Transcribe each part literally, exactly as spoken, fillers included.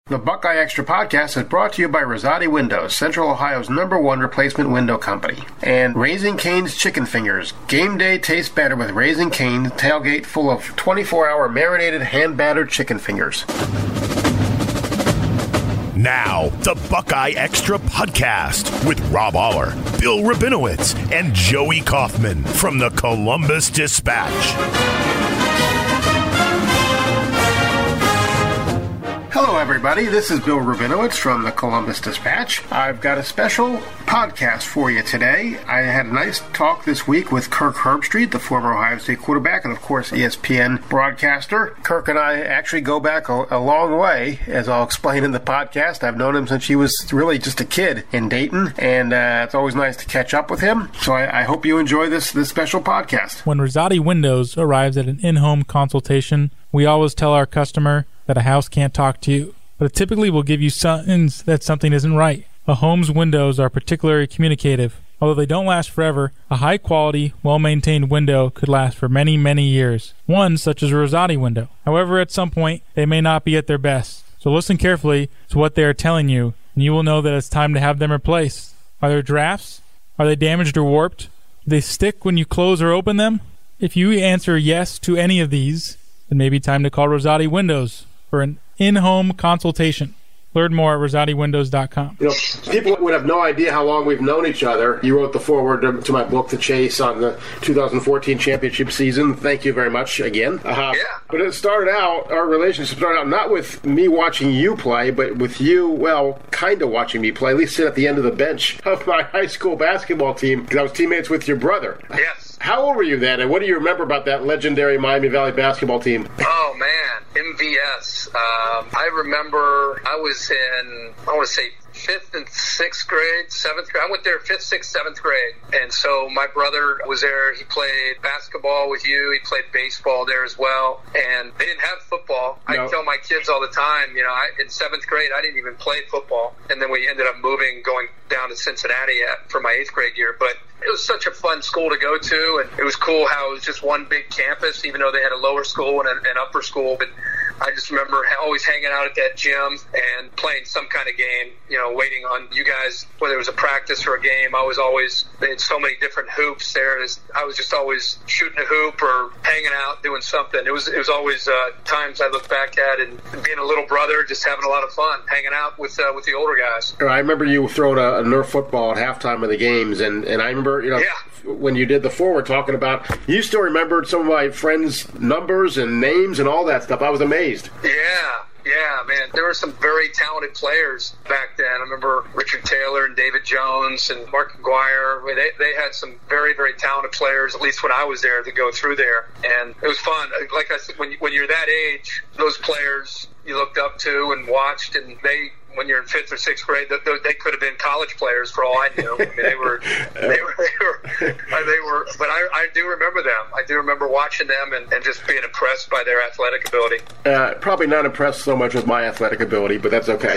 The Buckeye Extra podcast is brought to you by Rosati Windows, Central Ohio's number one replacement window company. And Raising Cane's Chicken Fingers. Game day tastes better with Raising Cane's tailgate full of twenty-four hour marinated hand-battered chicken fingers. Now, the Buckeye Extra podcast with Rob Aller, Bill Rabinowitz, and Joey Kaufman from the Columbus Dispatch. Hello, everybody. This is Bill Rabinowitz from the Columbus Dispatch. I've got a special podcast for you today. I had a nice talk this week with Kirk Herbstreit, the former Ohio State quarterback and, of course, E S P N broadcaster. Kirk and I actually go back a, a long way, as I'll explain in the podcast. I've known him since he was really just a kid in Dayton, and uh, it's always nice to catch up with him. So I, I hope you enjoy this, this special podcast. When Rosati Windows arrives at an in-home consultation, we always tell our customer that a house can't talk to you, but it typically will give you signs that something isn't right. A home's windows are particularly communicative. Although they don't last forever, a high-quality, well-maintained window could last for many, many years. One such as a Rosati window. However, at some point, they may not be at their best. So listen carefully to what they are telling you, and you will know that it's time to have them replaced. Are there drafts? Are they damaged or warped? Do they stick when you close or open them? If you answer yes to any of these, then maybe time to call Rosati Windows for an in-home consultation. Learn more at rosati windows dot com. You know, people would have no idea how long we've known each other. You wrote the foreword to, to my book, The Chase, on the two thousand fourteen championship season. Thank you very much again. Uh, yeah. But it started out, our relationship started out not with me watching you play, but with you, well, kind of watching me play, at least sit at the end of the bench of my high school basketball team, because I was teammates with your brother. Yes. How old were you then, and what do you remember about that legendary Miami Valley basketball team? Oh, man, M V S. Um, I remember I was in, I want to say, fifth and sixth grade, seventh grade. I went there fifth, sixth, seventh grade. And so my brother was there. He played basketball with you. He played baseball there as well. And they didn't have football. No. I tell my kids all the time, you know, I, in seventh grade, I didn't even play football. And then we ended up moving, going down to Cincinnati at, for my eighth grade year. But it was such a fun school to go to. And it was cool how it was just one big campus, even though they had a lower school and an upper school. But I just remember always hanging out at that gym and playing some kind of game, you know, waiting on you guys, whether it was a practice or a game. I was always, they had so many different hoops there. I was just always shooting a hoop or hanging out, doing something. It was it was always uh, times I look back at and being a little brother, just having a lot of fun, hanging out with uh, with the older guys. I remember you throwing a, a Nerf football at halftime of the games, and, and I remember, you know, yeah. when you did the forward talking about, you still remembered some of my friends' numbers and names and all that stuff. I was amazed. Yeah, yeah, man. There were some very talented players back then. I remember Richard Taylor and David Jones and Mark McGuire. They, they had some very, very talented players, at least when I was there, to go through there. And it was fun. Like I said, when, you, when you're that age, those players you looked up to and watched, and they, when you're in fifth or sixth grade, they, they could have been college players for all I knew. I mean, they were, they were, they were, they were. But I, I do remember them. I do remember watching them and, and just being impressed by their athletic ability. Uh, probably not impressed so much with my athletic ability, but that's okay.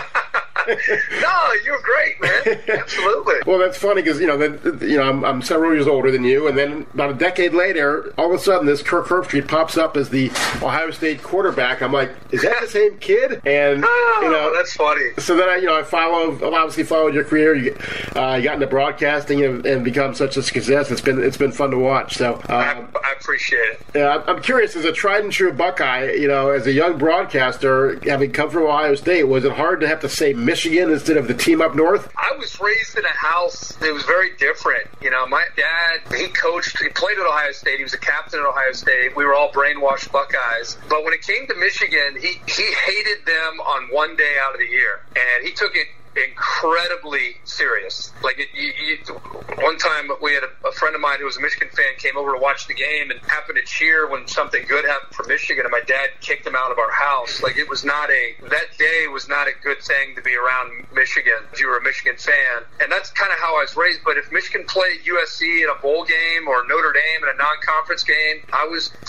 No, you're great, man. Absolutely. Well, that's funny because, you know, the, you know, I'm, I'm several years older than you, and then about a decade later, all of a sudden, this Kirk Herbstreit pops up as the Ohio State quarterback. I'm like, is that the same kid? And oh, you know, that's funny. So then I, you know, I follow, obviously followed your career. You, uh, you got into broadcasting and, and become such a success. It's been it's been fun to watch. So um, I, I appreciate it. Yeah, I'm curious, as a tried and true Buckeye, you know, as a young broadcaster, having come from Ohio State, was it hard to have to say Michigan instead of the team up north? I was raised in a house that was very different. You know, my dad, he coached, he played at Ohio State, he was a captain at Ohio State. We were all brainwashed Buckeyes. But when it came to Michigan, he, he hated them on one day out of the year. And he took it incredibly serious. Like it, you, you, one time we had a, a friend of mine who was a Michigan fan came over to watch the game and happened to cheer when something good happened for Michigan, and my dad kicked him out of our house. Like it was not a, that day was not a good thing to be around Michigan if you were a Michigan fan. And that's kind of how I was raised. But if Michigan played U S C in a bowl game or Notre Dame in a non-conference game, I was taught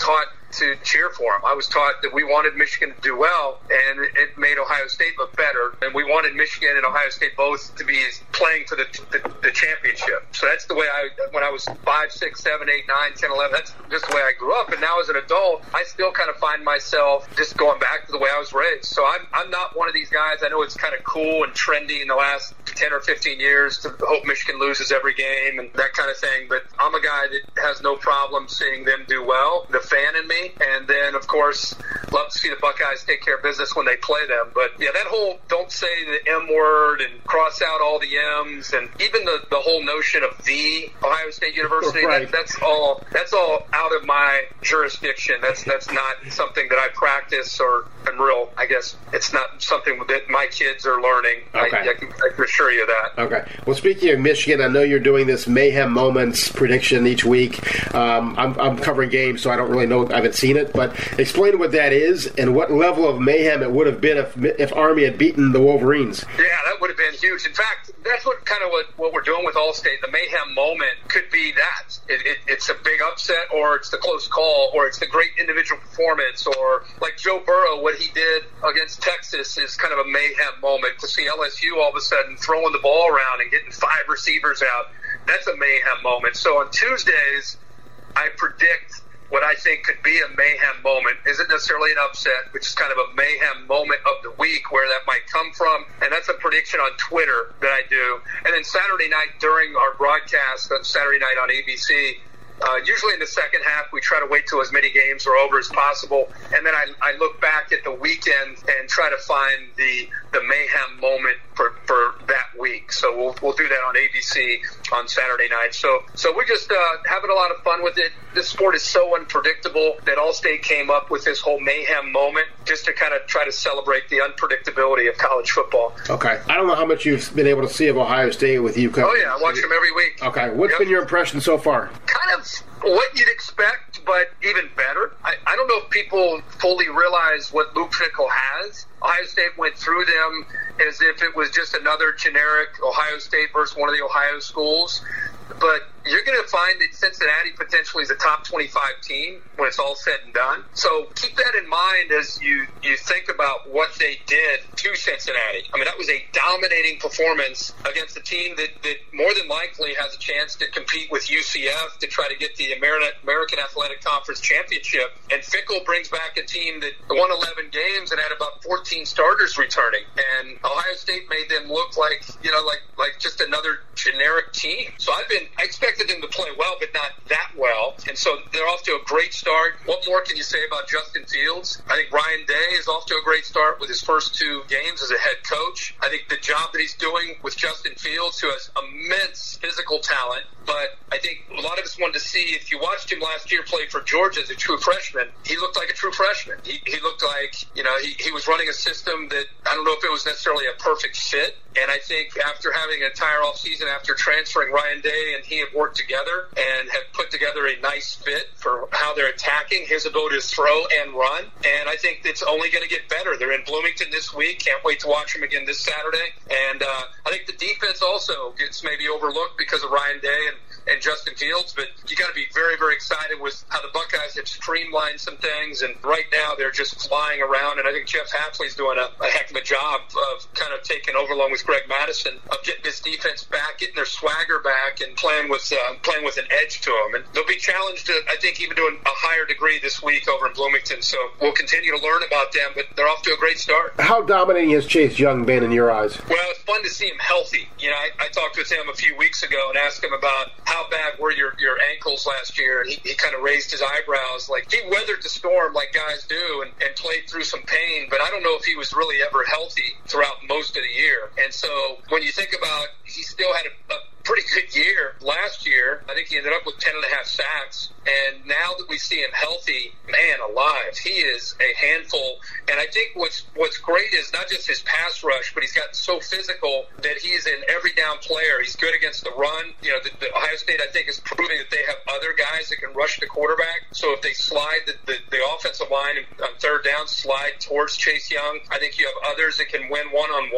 to cheer for them. I was taught that we wanted Michigan to do well, and it made Ohio State look better. And we wanted Michigan and Ohio State both to be playing for the, the, the championship. So that's the way I, when I was five, six, seven, eight, nine, ten, eleven, that's just the way I grew up. And now as an adult, I still kind of find myself just going back to the way I was raised. So I'm, I'm not one of these guys. I know it's kind of cool and trendy in the last ten or fifteen years to hope Michigan loses every game and that kind of thing. But I'm a guy that has no problem seeing them do well, the fan in me. And then, of course, love to see the Buckeyes take care of business when they play them. But, yeah, that whole don't say the M word and cross out all the M's and even the, the whole notion of the Ohio State University, right. that, that's all that's all out of my jurisdiction. That's that's not something that I practice or am real. I guess it's not something that my kids are learning. Okay. I, I, can, I can assure you that. Okay. Well, speaking of Michigan, I know you're doing this Mayhem Moments prediction each week. Um, I'm, I'm covering games, so I don't really know. I haven't seen it, but explain what that is and what level of mayhem it would have been if if Army had beaten the Wolverines. Yeah, that would have been huge. In fact, that's what kind of what, what we're doing with Allstate. The Mayhem moment could be that. It, it, it's a big upset, or it's the close call, or it's the great individual performance, or like Joe Burrow, what he did against Texas is kind of a mayhem moment. To see L S U all of a sudden throwing the ball around and getting five receivers out, that's a mayhem moment. So on Tuesdays, I predict what I think could be a mayhem moment. Isn't necessarily an upset, which is kind of a mayhem moment of the week where that might come from. And that's a prediction on Twitter that I do. And then Saturday night during our broadcast on Saturday night on A B C, Uh, usually in the second half, we try to wait till as many games are over as possible. And then I, I look back at the weekend and try to find the the mayhem moment for, for that week. So we'll we'll do that on A B C on Saturday night. So so we're just uh, having a lot of fun with it. This sport is so unpredictable that Allstate came up with this whole mayhem moment just to kind of try to celebrate the unpredictability of college football. Okay. I don't know how much you've been able to see of Ohio State with you. Oh, yeah. I watch them every week. Okay. What's Yep. been your impression so far? Kind of what you'd expect, but even better. I, I don't know if people fully realize what Luke Fickell has. Ohio State went through them as if it was just another generic Ohio State versus one of the Ohio schools. But you're going to find that Cincinnati potentially is a top twenty-five team when it's all said and done. So keep that in mind as you, you think about what they did to Cincinnati. I mean, that was a dominating performance against a team that, that more than likely has a chance to compete with U C F to try to get the American Athletic Conference championship. And Fickell brings back a team that won eleven games and had about fourteen starters returning. And Ohio State made them look like, you know, like, like just another generic team. So I've been, I expected them to play well, but not that well. And so they're off to a great start. What more can you say about Justin Fields? I think Ryan Day is off to a great start with his first two games as a head coach. I think the job that he's doing with Justin Fields, who has immense physical talent, but I think a lot of us wanted to see, if you watched him last year play for Georgia as a true freshman, he looked like a true freshman. He, he looked like, you know, he, he was running a system that I don't know if it was necessarily a perfect fit. And I think after having an entire offseason, after transferring Ryan Day and he have worked together and have put together a nice fit for how they're attacking, his ability to throw and run. And I think it's only going to get better. They're in Bloomington this week. Can't wait to watch them again this Saturday. And uh, I think the defense also gets maybe overlooked because of Ryan Day and and Justin Fields, but you got to be very, very excited with how the Buckeyes have streamlined some things, and right now they're just flying around, and I think Jeff Hafley's doing a, a heck of a job of kind of taking over along with Greg Madison of getting this defense back, getting their swagger back, and playing with uh, playing with an edge to them. And they'll be challenged, to, I think, even to a higher degree this week over in Bloomington, so we'll continue to learn about them, but they're off to a great start. How dominating has Chase Young been in your eyes? Well, it's fun to see him healthy. You know, I, I talked with him a few weeks ago and asked him about how bad were your, your ankles last year, and he, he kind of raised his eyebrows. Like, he weathered the storm like guys do and, and played through some pain, but I don't know if he was really ever healthy throughout most of the year. And so when you think about, he still had a, a pretty good year last year. I think he ended up with ten and a half sacks. And now that we see him healthy, man alive, he is a handful. And I think what's what's great is not just his pass rush, but he's gotten so physical that he's an every down player. He's good against the run. You know, the, the Ohio State, I think, is proving that they have other guys that can rush the quarterback. So if they slide the, the, the offensive line on third down, slide towards Chase Young, I think you have others that can win one-on-one.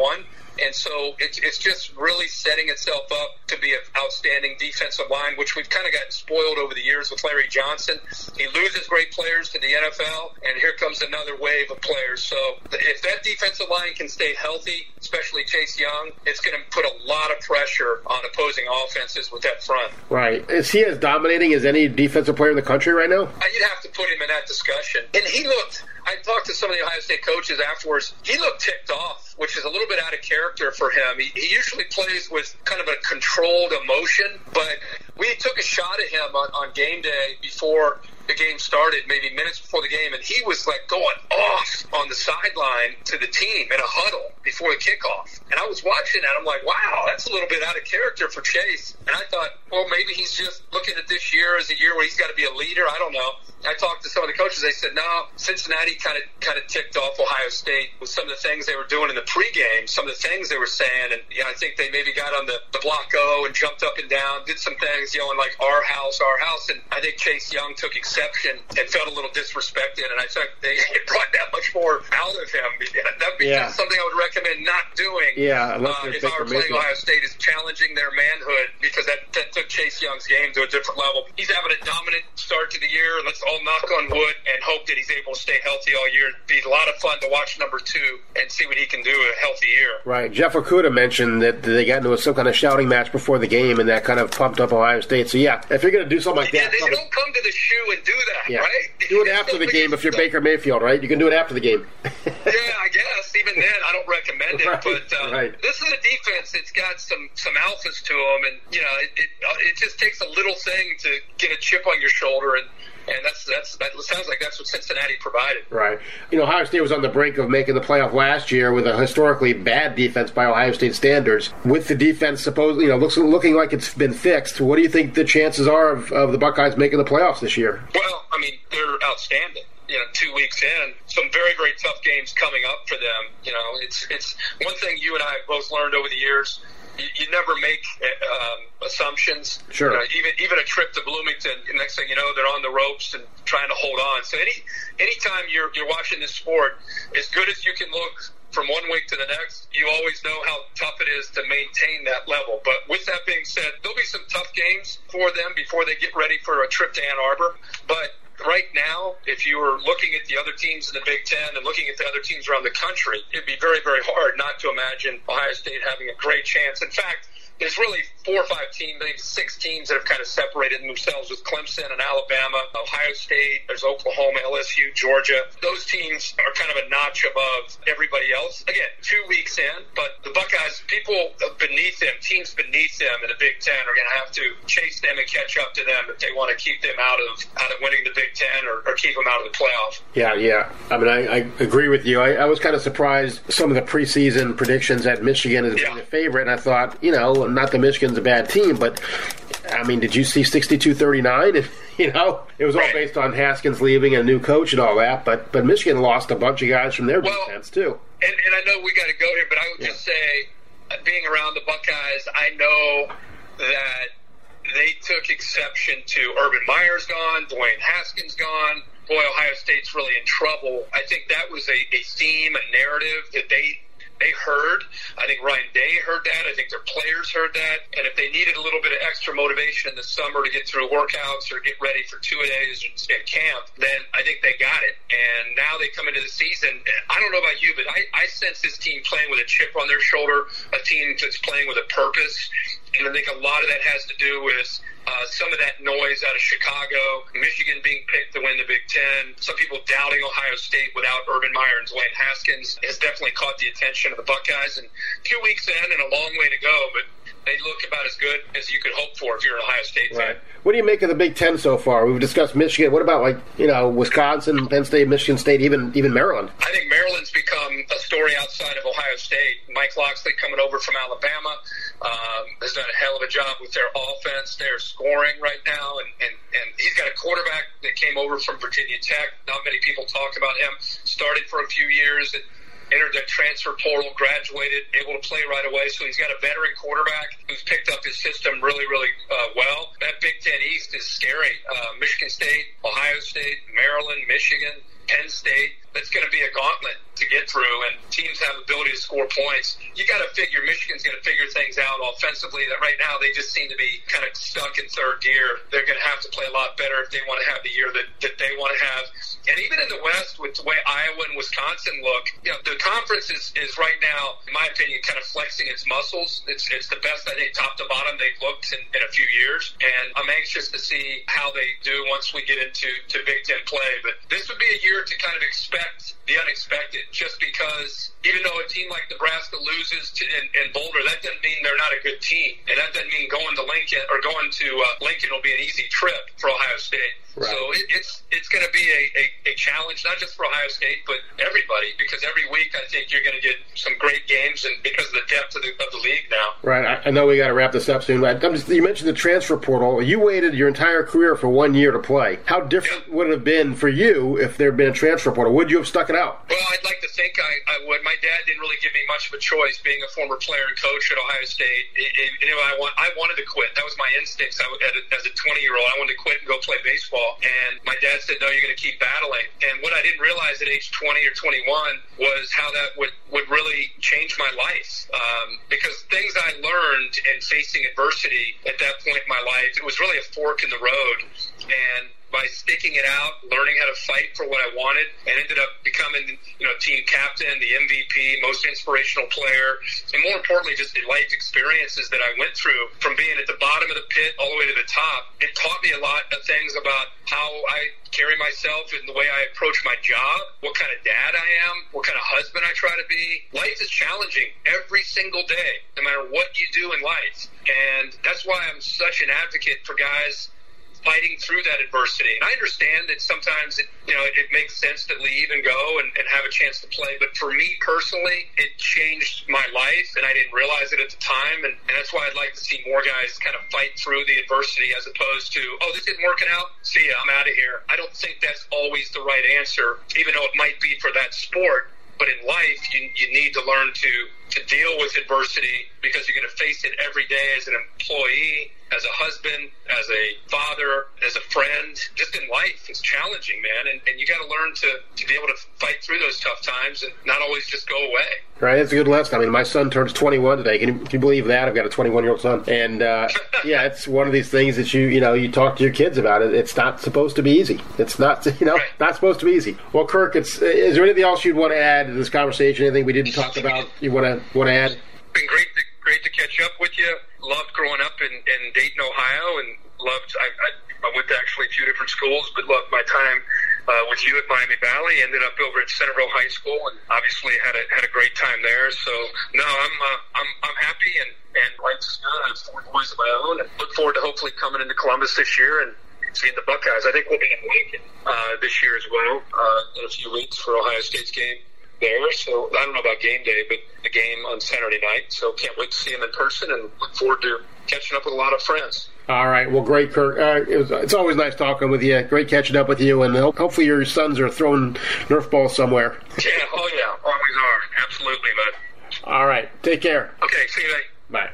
And so it's, it's just really setting itself up to be an outstanding defensive line, which we've kind of gotten spoiled over the years with Larry Johnson. He loses great players to the N F L, and here comes another wave of players. So if that defensive line can stay healthy, especially Chase Young, it's going to put a lot of pressure on opposing offenses with that front. Right. Is he as dominating as any defensive player in the country right now? You'd have to put him in that discussion. And he looked, I talked to some of the Ohio State coaches afterwards, he looked ticked off, which is a little bit out of character for him. He, he usually plays with kind of a controlled emotion, but we took a shot at him on, on game day before the game started, maybe minutes before the game, and he was like going off on the sideline to the team in a huddle before the kickoff. And I was watching that. I'm like, wow, that's a little bit out of character for Chase. And I thought, well, maybe he's just looking at this year as a year where he's got to be a leader. I don't know. I talked to some of the coaches. They said, no, Cincinnati kind of kind of ticked off Ohio State with some of the things they were doing in the pregame, some of the things they were saying. And you know, I think they maybe got on the, the block O and jumped up and down, did some things, yelling like, our house, our house. And I think Chase Young took exception and felt a little disrespected. And I think they brought that much more out of him. That would be yeah. something I would recommend not doing. Yeah, uh, if I were playing Ohio State, is challenging their manhood, because that, that took Chase Young's game to a different level. He's having a dominant start to the year. Let's all knock on wood and hope that he's able to stay healthy all year. It'd be a lot of fun to watch number two and see what he can do a healthy year. Right. Jeff Okudah mentioned that they got into some kind of shouting match before the game, and that kind of pumped up Ohio State. So, yeah, if you're going to do something like yeah, that... They probably, don't come to the shoe and do that, yeah. right? Do it after the game if you're Baker Mayfield, right? You can do it after the game. Yeah, I guess. Even then, I don't recommend it. Right, but uh, right. This is a defense that's got some, some alphas to them, and, you know, it, it, it just takes a little thing to get a chip on your shoulder, and And that's that's that sounds like that's what Cincinnati provided. Right. You know, Ohio State was on the brink of making the playoff last year with a historically bad defense by Ohio State standards. With the defense supposedly, you know, looks looking like it's been fixed, what do you think the chances are of, of the Buckeyes making the playoffs this year? Well, I mean, they're outstanding. You know, two weeks in, some very, very tough games coming up for them. You know, it's it's one thing you and I have both learned over the years. You, you never make um, assumptions. Sure. You know, even even a trip to Bloomington, the next thing you know, they're on the ropes and trying to hold on. So any anytime you're you're watching this sport, as good as you can look from one week to the next, you always know how tough it is to maintain that level. But with that being said, there'll be some tough games for them before they get ready for a trip to Ann Arbor. But right now, if you were looking at the other teams in the Big Ten and looking at the other teams around the country, it'd be very, very hard not to imagine Ohio State having a great chance. In fact, there's really four or five teams, maybe six teams that have kind of separated themselves with Clemson and Alabama, Ohio State, there's Oklahoma, L S U, Georgia. Those teams are kind of a notch above everybody else. Again, two weeks in, but the Buckeyes, people beneath them, teams beneath them in the Big Ten are going to have to chase them and catch up to them if they want to keep them out of out of winning the Big Ten or, or keep them out of the playoff. Yeah, yeah. I mean, I, I agree with you. I, I was kind of surprised some of the preseason predictions at Michigan as being Yeah. a favorite, and I thought, you know, not that Michigan's a bad team, but I mean, did you see sixty-two thirty-nine? And, you know, it was all Right. based on Haskins leaving and a new coach and all that, but but Michigan lost a bunch of guys from their Well, defense, too. And, and I know we got to go here, but I would Yeah. just say, uh, being around the Buckeyes, I know that they took exception to Urban Meyer's gone, Dwayne Haskins gone. Boy, Ohio State's really in trouble. I think that was a, a theme, a narrative that they they heard. I think Ryan Day heard that. I think their players heard that. And if they needed a little bit of extra motivation in the summer to get through workouts or get ready for two-a-days at camp, then I think they got it. And now they come into the season. I don't know about you, but I, I sense this team playing with a chip on their shoulder, a team that's playing with a purpose. And I think a lot of that has to do with uh, some of that noise out of Chicago, Michigan being picked to win the Big Ten, some people doubting Ohio State without Urban Meyer and Dwayne Haskins has definitely caught the attention of the Buckeyes. And two weeks in and a long way to go, but they look about as good as you could hope for if you're an Ohio State fan. Right. What do you make of the Big Ten so far? We've discussed Michigan. What about, like, you know, Wisconsin, Penn State, Michigan State, even even Maryland? I think Maryland's become a story outside of Ohio State. Mike Locksley coming over from Alabama um, has done a hell of a job with their offense. They're scoring right now, and, and, and he's got a quarterback that came over from Virginia Tech. Not many people talk about him. Started for a few years and entered the transfer portal, graduated, able to play right away. So he's got a veteran quarterback who's picked up his system really, really uh, well. That Big Ten East is scary. Uh, Michigan State, Ohio State, Maryland, Michigan, Penn State. that's going to be a gauntlet to get through, and teams have ability to score points. You got to figure Michigan's going to figure things out offensively. That right now they just seem to be kind of stuck in third gear. They're going to have to play a lot better if they want to have the year that, that they want to have. And even in the West, with the way Iowa and Wisconsin look, you know, the conference is, is right now, in my opinion, kind of flexing its muscles. It's it's the best, I think, top to bottom they've looked in, in a few years. And I'm anxious to see how they do once we get into to Big Ten play. But this would be a year to kind of expect the unexpected, just because even though a team like Nebraska loses to, in, in Boulder, that doesn't mean they're not a good team. And that doesn't mean going to Lincoln or going to uh, Lincoln will be an easy trip for Ohio State. Right. So it, it's it's going to be a, a, a challenge, not just for Ohio State, but everybody, because every week I think you're going to get some great games, and because of the depth of the, of the league now. Right. I, I know we got to wrap this up soon. But I'm just, you mentioned the transfer portal. You waited your entire career for one year to play. How different yeah. would it have been for you if there had been a transfer portal? Would you have stuck it out? Well, I'd like to think I, I would. My dad didn't really give me much of a choice, being a former player and coach at Ohio State. It, it, you know, I, want, I wanted to quit. That was my instincts. I, as a twenty-year-old, I wanted to quit and go play baseball. And my dad said, no, you're going to keep battling. And what I didn't realize at age twenty or twenty-one was how that would, would really change my life. Um, because things I learned in facing adversity at that point in my life, it was really a fork in the road. And by sticking it out, learning how to fight for what I wanted, and ended up becoming, you know, team captain, the M V P, most inspirational player, and more importantly, just the life experiences that I went through from being at the bottom of the pit all the way to the top. It taught me a lot of things about how I carry myself and the way I approach my job, what kind of dad I am, what kind of husband I try to be. Life is challenging every single day, no matter what you do in life. And that's why I'm such an advocate for guys fighting through that adversity. And I understand that sometimes it, you know, it, it makes sense to leave and go and, and have a chance to play. But for me personally, it changed my life, and I didn't realize it at the time. And, and that's why I'd like to see more guys kind of fight through the adversity, as opposed to, oh, this isn't working out, see ya, I'm out of here. I don't think that's always the right answer, even though it might be for that sport. But in life, you, you need to learn to, to deal with adversity, because you're going to face it every day as an employee, as a husband, as a father, as a friend. Just in life, it's challenging, man. And, and you got to learn to, to be able to fight through those tough times and not always just go away. Right, that's a good lesson. I mean, my son turns twenty-one today. Can you, can you believe that? I've got a twenty-one-year-old son. And, uh, yeah, it's one of these things that you, you know, you talk to your kids about it. It's not supposed to be easy. It's not, you know, right. not supposed to be easy. Well, Kirk, it's, is there anything else you'd want to add to this conversation? Anything we didn't talk about you want to want to add? It's been great to, great to catch up with you. Loved growing up in, in Dayton, Ohio, and loved, I, I, I went to actually two different schools, but loved my time Uh, with you at Miami Valley. Ended up over at Centerville High School, and obviously had a had a great time there. So no, I'm uh, I'm I'm happy, and and life's good. I have four boys of my own, and look forward to hopefully coming into Columbus this year and seeing the Buckeyes. I think we'll be in Lincoln uh, this year as well uh, in a few weeks for Ohio State's game there. So I don't know about game day, but the game on Saturday night. So can't wait to see them in person, and look forward to catching up with a lot of friends. All right. Well, great, Kirk. Uh, it was, it's always nice talking with you. Great catching up with you. And hopefully your sons are throwing Nerf balls somewhere. Yeah. Oh, yeah. Always are. Absolutely, bud. All right. Take care. Okay. See you later. Bye.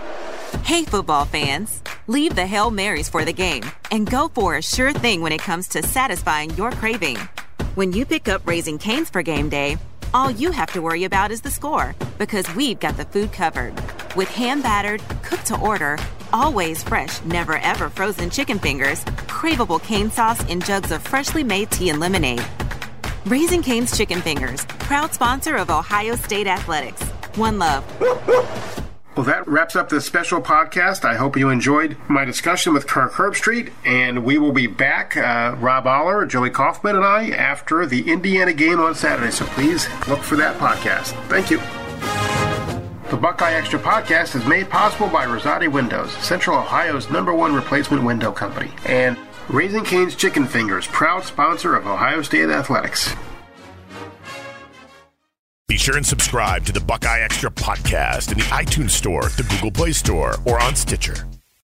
Hey, football fans. Leave the Hail Marys for the game and go for a sure thing when it comes to satisfying your craving. When you pick up Raising Cane's for game day, all you have to worry about is the score, because we've got the food covered. With hand-battered, cooked-to-order, always fresh, never-ever frozen chicken fingers, craveable cane sauce, and jugs of freshly made tea and lemonade. Raising Cane's Chicken Fingers, proud sponsor of Ohio State Athletics. One love. Well, that wraps up this special podcast. I hope you enjoyed my discussion with Kirk Herbstreit, and we will be back, uh, Rob Aller, Joey Kaufman, and I, after the Indiana game on Saturday. So please look for that podcast. Thank you. The Buckeye Extra podcast is made possible by Rosati Windows, Central Ohio's number one replacement window company, and Raising Cane's Chicken Fingers, proud sponsor of Ohio State Athletics. Be sure and subscribe to the Buckeye Extra podcast in the iTunes Store, the Google Play Store, or on Stitcher.